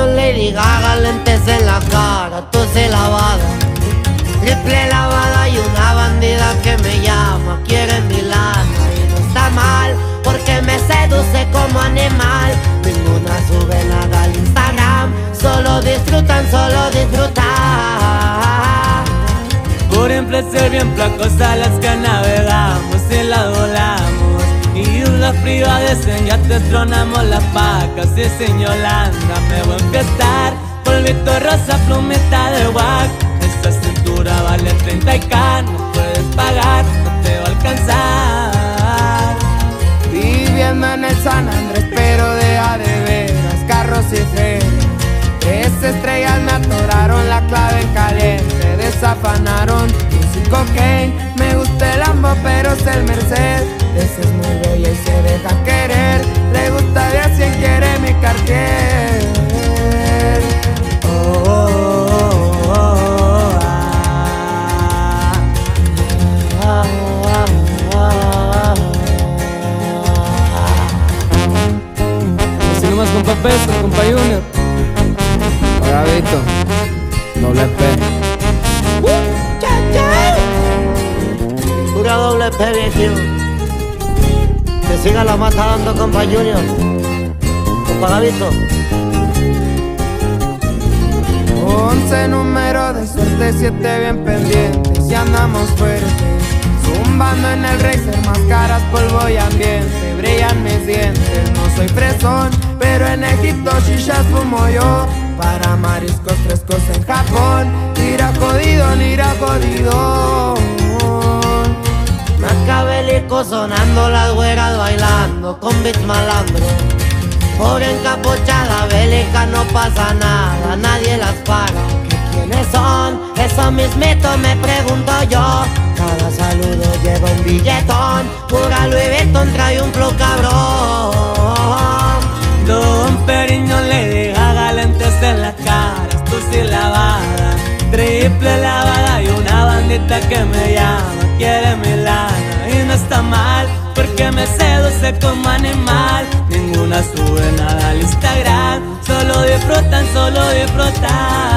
Lady Gaga, lentes en la cara, tose lavada, triple lavada y una bandida que me llama, quiere mi lana y no está mal, porque me seduce como animal. Ninguna sube nada al Instagram, solo disfrutan, solo disfrutan. Por placer bien placosa las que navegamos y la volamos. Islas privadas en yates tronamos las pacas y sin Yolanda me voy a enfiestar. Polvito rosa, plumita de guac. Esta cintura vale 30K, no puedes pagar, no te va a alcanzar. Viviendo en el San Andrés, pero de veras, carros y ferias. 3 estrellas me atoraron la clave en caliente, desafanaron un cocaine. Me gusta el Lambo, pero es el Mercedes. Esa es muy bella y se deja querer. Le gusta de a 100, quiere mi Cartier. Oh, oh, oh, oh, Así nomás, compa Peso, compa Junior. Bravito, doble P. Pura doble P, viejo. Que siga la mata dando, compa Junior, compa Gavito. 11 números de suerte, 7 bien pendientes y andamos fuertes. Zumbando en el racer, máscaras, polvo y ambiente. Brillan mis dientes, no soy fresón, pero en Egipto shishas fumo yo. Para mariscos frescos en Japón, nira jodido, nira jodido. Macabélico sonando, las güeras bailando con beats malandro. Pobre encapuchada bélica, no pasa nada, nadie las para. ¿Quiénes son? Eso mismito me pregunto yo. Cada saludo lleva un billetón, pura Louis Vuitton trae un flow cabrón. Don Periñón, Lady Gaga, lentes en la cara, tú sí lavada, triple lavada y una bandita que me llama, quiere mi lana y no está mal, porque me seduce como animal. Ninguna sube nada al Instagram, solo disfrutan, solo disfrutan.